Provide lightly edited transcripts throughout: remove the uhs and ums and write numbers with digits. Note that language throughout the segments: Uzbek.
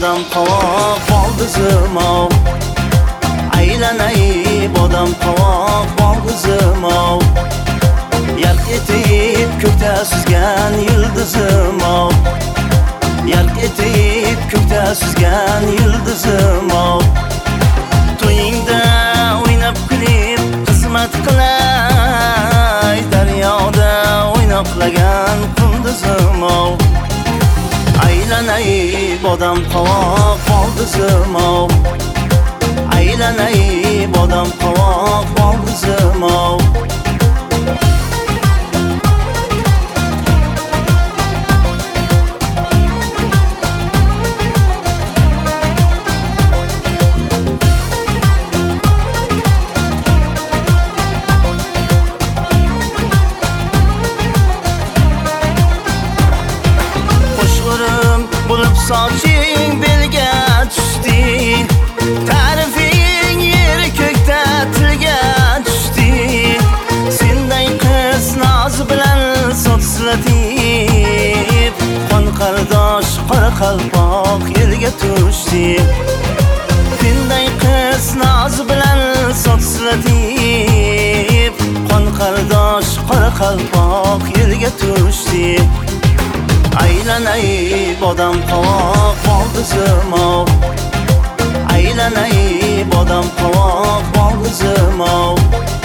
bodam qovoq boldizim ov. Aylanay bodam qovoq boldizim ov. Yarq etib ko'kda suzgan yulduzim ov. Yarq etib ko'kda suzgan yulduzim ov. To'yingda o'ynab kulib xizmat qilay, daryoda o'ynoqlagan qunduzim ov. Aylanay bodam qovoq boldizim ov. Aylanay bodam qovoq boldizim ov. Bulup soching belga tushdi, ta'rifing yer ko'kda tilga tushdi. Senday qiz noz bilan so'zlatib, qon qardosh Qoraqalpoq yerga tushdi. Senday qiz noz bilan so'zlatib, qon qardosh Qoraqalpoq yerga tushdi. Aylanay bodam qovoq boldizim ov. Aylanay bodam qovoq boldizim ov.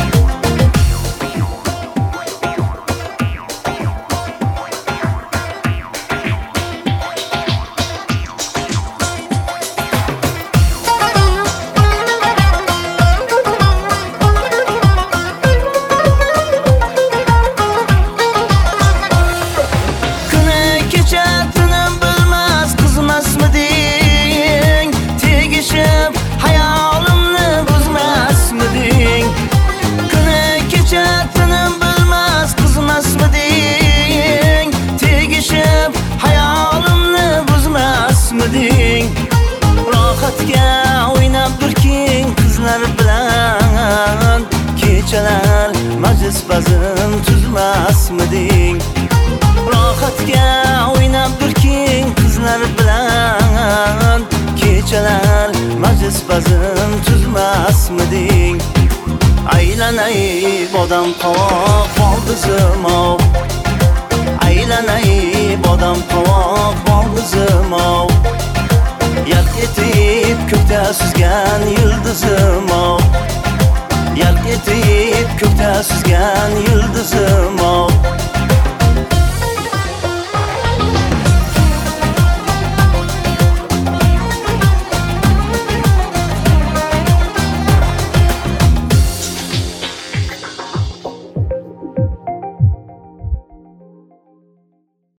Rohatga o'ynab turking qizlar bilan, kechalar majlis bazm tuzmasmiding? Rohatga o'ynab turking qizlar bilan, kechalar majlis bazm tuzmasmiding? Aylanay bodam qovoq boldizim ov. Aylanay bodam qovoq boldizim ov. Yarq etib ko'kda suzgan yulduzim ov. Yarq etib ko'kda suzgan yulduzim ov.